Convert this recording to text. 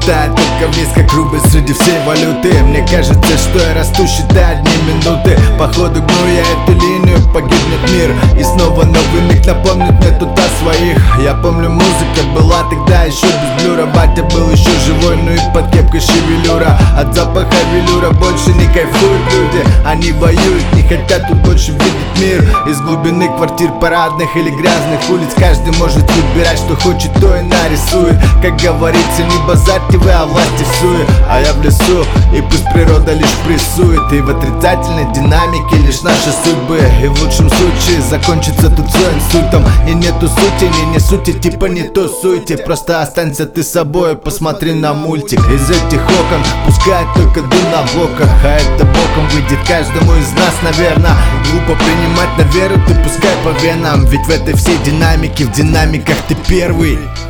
летает только вниз, как рубль среди всей валюты. Мне кажется, что я расту, считая одни минуты. Походу гну я эту линию, погибнет мир. И снова новый миг напомнит мне тут о своих. Я помню, музыка была тогда еще без блюра. Батя был еще живой, ну и под кепкой шевелюра. От запаха велюра больше не кайфуют люди. Они воюют, не хотят тут больше видеть мир. Из глубины квартир парадных или грязных улиц каждый может выбирать, что хочет, то и нарисует. Как говорится, не базарьте вы, а власти всуе. А я в лесу, и пусть природа лишь прессует. И в отрицательной динамике лишь наши судьбы. И в лучшем случае закончится тут все инсультом. И нету сути, не сути, типа не тусуйте. Просто останься ты собой, посмотри на мультик. Из этих окон пускай только дым на блоках. А это боком выйдет каждому из нас, наверное. Глупо принимать на веру, ты пускай по венам. Ведь в этой всей динамике, в динамиках ты первый.